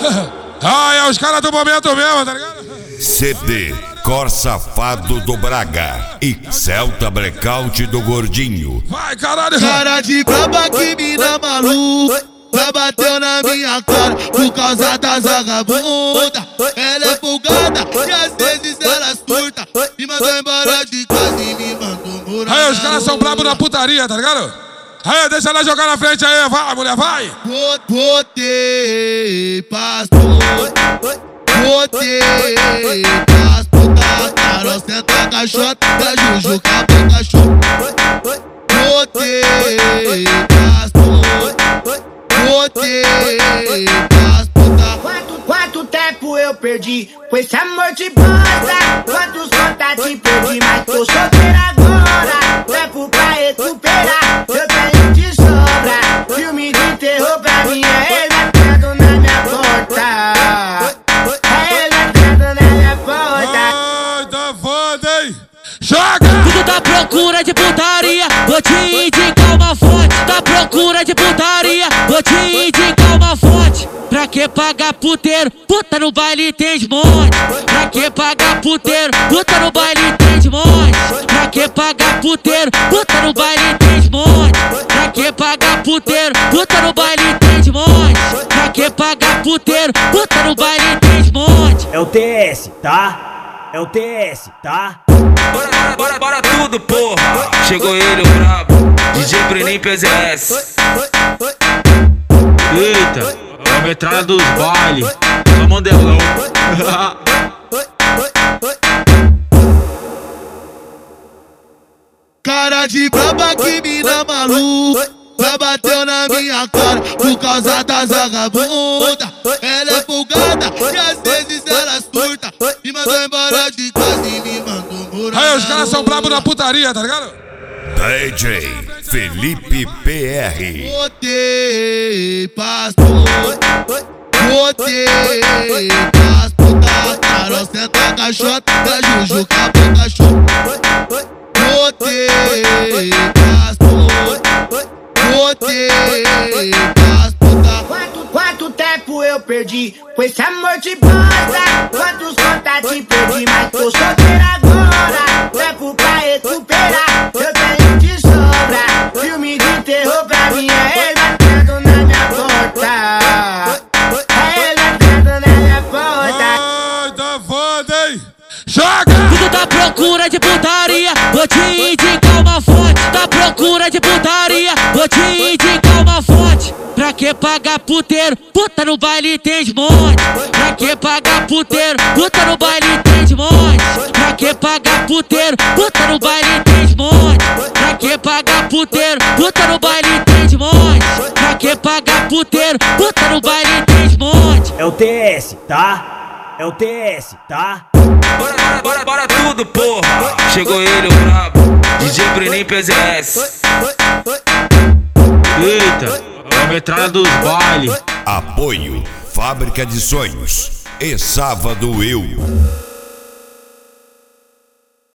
Ah, é os caras do momento mesmo, tá ligado? CD Cor Safado do Braga e Celta Blackout do Gordinho. Vai, caralho! Cara de braba que mina maluca, já bateu na minha cara por causa das vagabundas. Ela é folgada e às vezes ela surta, me mandou embora de casa e me mandou morar. Aí os caras são brabos na putaria, tá ligado? Aí, deixa ela jogar na frente aí, vai, mulher, vai! Botei pastor, botei pastor da Carol, senta caixota, da Juju, acabou cachorro. Botei pastor, botei pastor da... Quanto tempo eu perdi com esse amor de bosta? Quantos contatos perdi, mas tô solteira agora. Tempo pra recuperar, eu tenho de sobra. Filme de terror pra mim é ele entrando na minha porta. É ele entrando na minha porta. Ai, tá foda, hein? Joga! Tu tá à procura de putaria, vou te indicar uma fonte. Tá à procura de putaria, vou te indicar uma fonte. Pra que pagar puteiro? Puta no baile tem de monte. Pra que pagar puteiro? Puta no baile tem de monte. Pra que pagar puteiro? Puta no baile tem de monte. Pra que pagar puteiro? Puta no baile tem de monte. Pra que pagar puteiro? Puta no baile tem de monte. É o TS, tá? É o TS, tá? Bora tudo, porra! Chegou ele, o brabo, DJ Brenin PZS. Eita, é a metralha dos bailes, só modelão. Cara de braba que mina maluca, já bateu na minha cara por causa das vagabundas. Ela é folgada e às vezes ela surta, me mandou embora de casa e me mandou morar. Aí os caras são brabos na putaria, tá ligado? DJ Felipe PR. Botei pastor, botei pastor da Carol, senta caixota, da Juju, acabou cachorro. Botei pastor, botei pastor da... Quanto tempo eu perdi com esse amor de bosta? Quantos contatos perdi, mas tô solteira agora. Tempo pra recuperar, eu tenho de sobra. Filme de terror pra mim é ele entrando na minha porta. É ele entrando na minha porta. Ai, tá foda, hein? Joga! Tu tá à procura de putaria, vou te indicar uma fonte. Tá à procura de putaria, vou te indicar uma fonte. Pra que pagar puteiro? Puta no baile tem de monte. Pra que pagar puteiro? Puta no baile tem de monte. Pra que pagar puteiro? Puta no baile tem de monte. Pra que pagar puteiro? Puta no baile tem de monte. Pra que pagar puteiro? Puta no baile tem de monte. É o TS, tá? É o TS, tá? Bora tudo, porra! Chegou ele, o brabo, DJ Brenin PZS. Eita, é a metralha dos bailes. Apoio Fábrica de Sonhos e Sábado Eu.